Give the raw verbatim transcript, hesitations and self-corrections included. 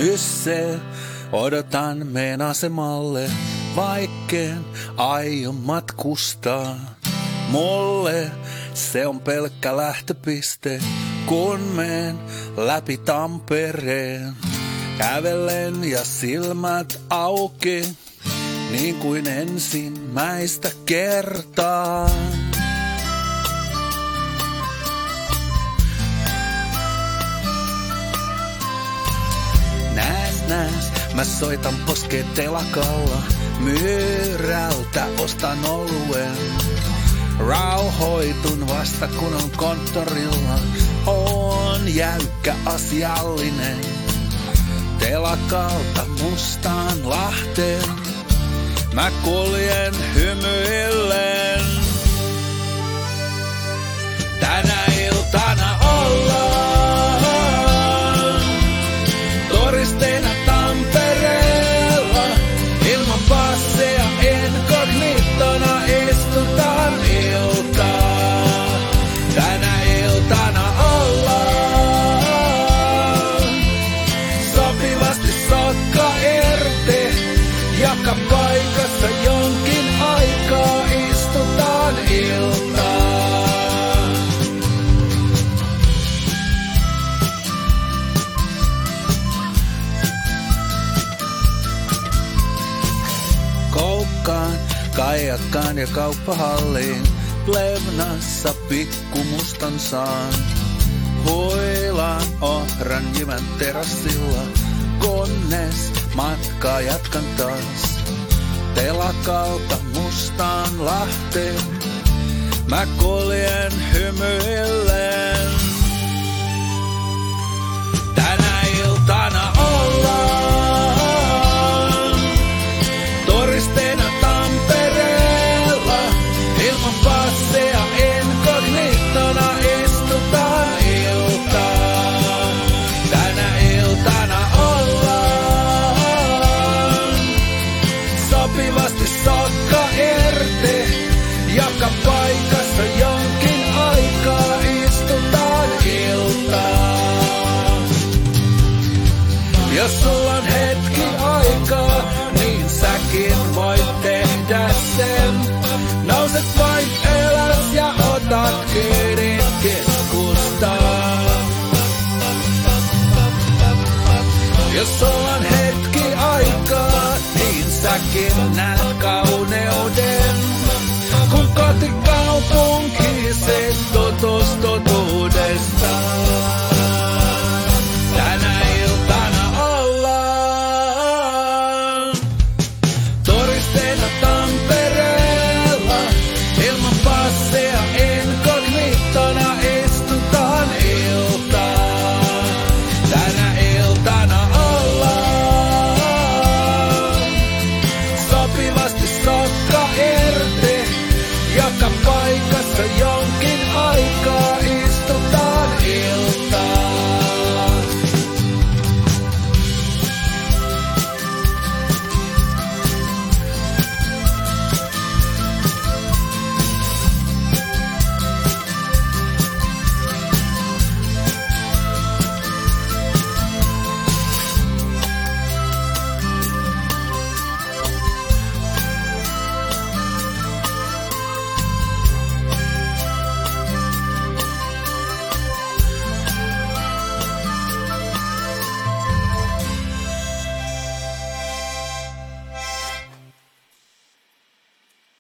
Nysse, odotan meen asemalle, vaikkeen aion matkustaa. Mulle se on pelkkä lähtöpiste, kun meen läpi Tampereen. Kävelen ja silmät auki, niin kuin ensimmäistä kertaa. Nääs, nääs, mä soitan poskeen telakalla, myyrältä ostan oluen. Rauhoitun vasta kun on konttorilla, on jäykkä asiallinen. Telakalta mustaan Lahteen, mä kuljen hymyillen. Tänä iltana ollaan turisteina Tampereella. Ilman passeja inkognitona istutaan iltaa. Tänä iltana ollaan sopivasti sokka irti. Joka paikassa jonkin aikaa istutaan iltaa. Koukkaan, kajakkaan ja kauppahalliin, Plevnassa pikkumustan saan. Huilaan ohran jyvän terassilla, kunnes matkaa jatkan taas. Telakalta mustaan Lahteen, mä kuljen hymyillen. Tänä iltana ollaan turisteina Tampereella. Ilman passeja inkognitona istutaan iltaa. Tänä iltana ollaan sopivasti sokka irti. Joka paikassa jonkin aikaa istutaan iltaa. Jos sulla on hetki aikaa, niin säkin voit tehdä sen. Nouset vain ylös ja otat kyydin keskustaan. Jos sulla on hetki aikaa, niin säkin näet